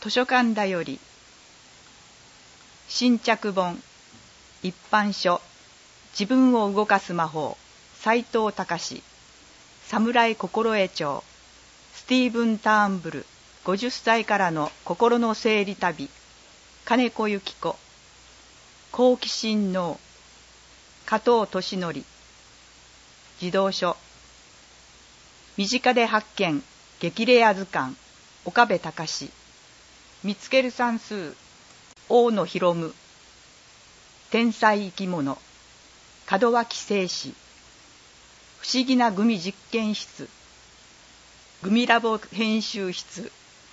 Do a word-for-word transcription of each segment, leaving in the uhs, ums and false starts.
図書館だより新着本一般書自分を動かす魔法斎藤隆侍心得帳スティーブン・ターンブルごじゅっさいからの心の整理旅金子由紀子好奇心能加藤俊則児童書身近で発見激レア図鑑岡部隆見つける算数大野博夢天才生き物門脇静止不思議なグミ実験室グミラボ編集室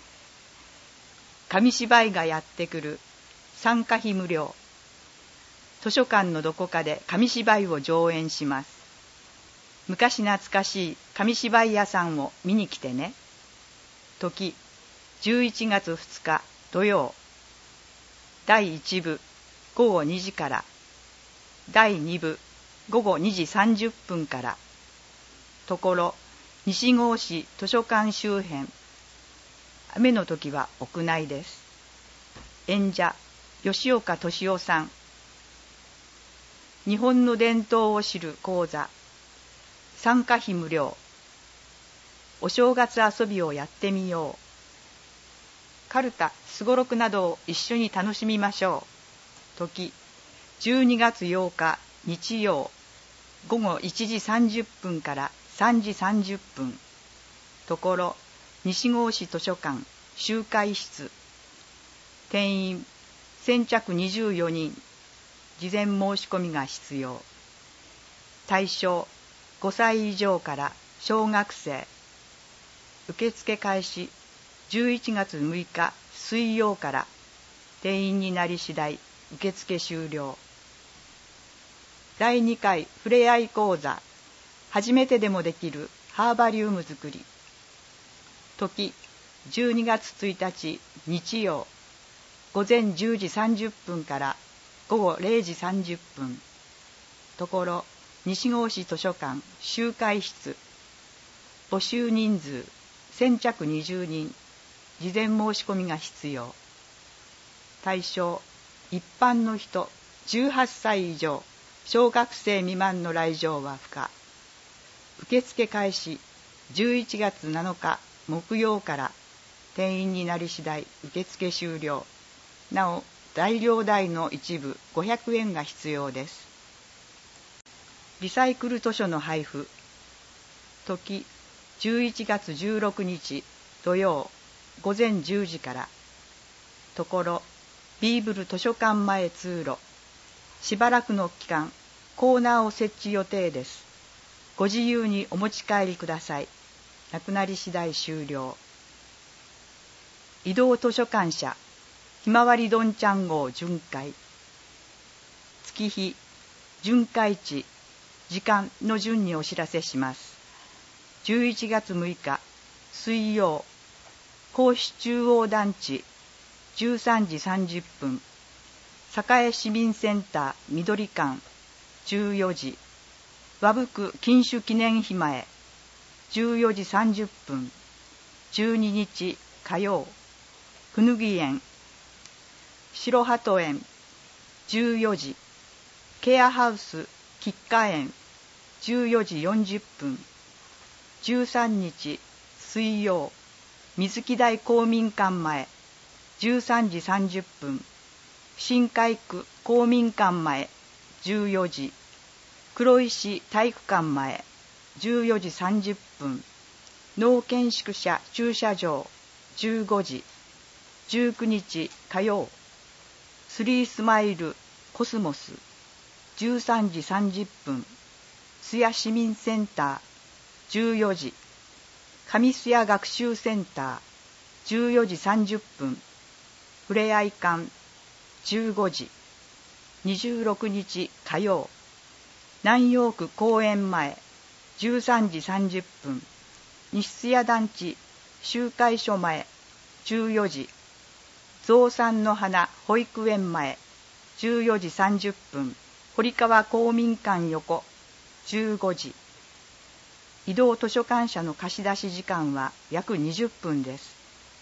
紙芝居がやってくる参加費無料図書館のどこかで紙芝居を上演します。昔懐かしい紙芝居屋さんを見に来てね。時じゅういちがつふつか土曜だいいち部ごごにじからだいに部ごごにじさんじゅっぷんからところ西郷市図書館周辺雨の時は屋内です。演者吉岡敏夫さん日本の伝統を知る講座参加費無料お正月遊びをやってみようカルタすごろくなどを一緒に楽しみましょう時じゅうにがつようか日曜ごごいちじさんじゅっぷんからさんじさんじゅっぷんところ西郷市図書館集会室定員先着にじゅうよにん事前申し込みが必要対象ごさい以上から小学生受付開始じゅういちがつむいか水曜から定員になり次第受付終了だいにかいふれあい講座初めてでもできるハーバリウム作り時じゅうにがつついたち日曜午前じゅうじさんじゅっぷんからごごれいじさんじゅっぷんところ西郷市図書館集会室募集人数先着にじゅうにん事前申し込みが必要対象一般の人じゅうはっさい以上小学生未満の来場は不可受付開始じゅういちがつなのか木曜から定員になり次第受付終了なお大量代の一部ごひゃくえんが必要です。リサイクル図書の配布時じゅういちがつじゅうろくにち土曜午前じゅうじからところビーブル図書館前通路しばらくの期間コーナーを設置予定です。ご自由にお持ち帰りください。なくなり次第終了移動図書館社ひまわりどんちゃん号巡回月日巡回地時間の順にお知らせします。じゅういちがつむいか水曜甲子中央団地じゅうさんじさんじゅっぷん栄市民センター緑館じゅうよじ和福禁酒記念碑前じゅうよじさんじゅっぷんじゅうににち火曜くぬぎ園白鳩園じゅうよじケアハウス菊花園じゅうよじよんじゅっぷんじゅうさんにち水曜水木台公民館前じゅうさんじさんじゅっぷん新海区公民館前じゅうよじ黒石体育館前じゅうよじさんじゅっぷん農研宿舎駐車場じゅうごじじゅうくにち火曜スリースマイルコスモスじゅうさんじさんじゅっぷん須谷市民センターじゅうよじ上須谷学習センターじゅうよじさんじゅっぷんふれあい館じゅうごじにじゅうろくにち火曜南陽区公園前じゅうさんじさんじゅっぷん西須谷団地集会所前じゅうよじゾウさんの花保育園前じゅうよじさんじゅっぷん堀川公民館横じゅうごじ移動図書館社の貸し出し時間は約にじゅっぷんです。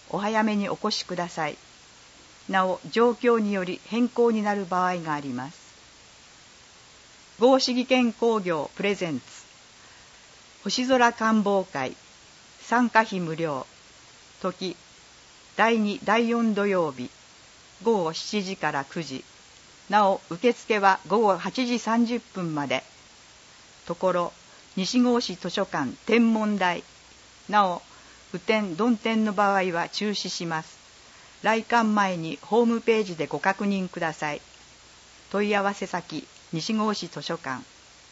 お早めにお越しください。なお、状況により変更になる場合があります。合志技研工業プレゼンツ星空観望会参加費無料時だいにだいよん土曜日ごごしちじからくじ、なお受付はごごはちじさんじゅっぷんまで。ところ西郷市図書館天文台、なお雨天曇天の場合は中止します。来館前にホームページでご確認ください。問い合わせ先西郷市図書館。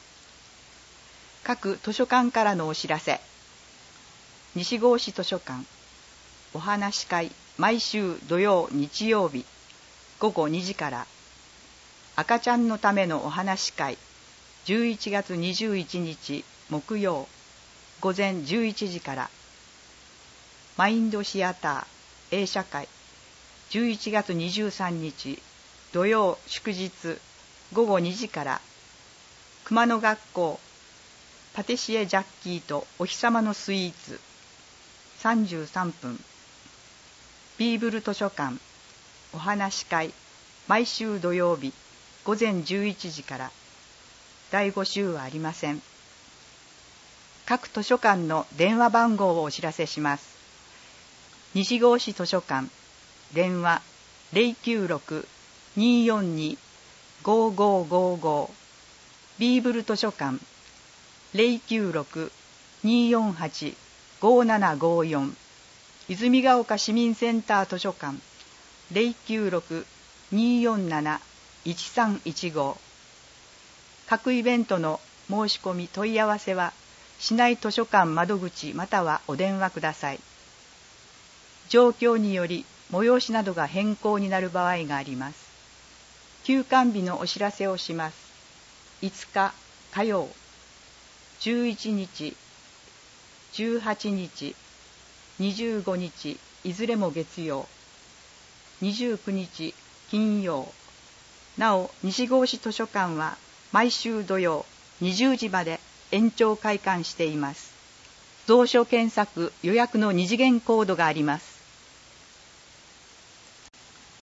各図書館からのお知らせ。西郷市図書館お話し会毎週土曜日曜日ごごにじから。赤ちゃんのためのお話し会じゅういちがつにじゅういちにち木曜午前じゅういちじから。マインドシアター映写会じゅういちがつにじゅうさんにち土曜祝日ごごにじから。熊野学校パティシエジャッキーとお日様のスイーツさんじゅうさんぷん。ビーブル図書館お話し会毎週土曜日午前じゅういちじから。だいご週はありません。各図書館の電話番号をお知らせします。西郷市図書館電話 ゼロきゅうろく にーよんに ごーごーごーごー。 ビーブル図書館 ゼロきゅうろく にーよんはち ごーななごーよん。泉ヶ丘市民センター図書館 ゼロきゅうろく にーよんなな いちさんいちごー。各イベントの申し込み問い合わせは市内図書館窓口またはお電話ください。状況により催しなどが変更になる場合があります。休館日のお知らせをします。いつか火曜、じゅういちにち、じゅうはちにち、にじゅうごにちいずれも月曜、にじゅうくにち金曜。なお西郷市図書館は毎週土曜にじゅうじまで延長開館しています。蔵書検索予約の二次元コードがあります。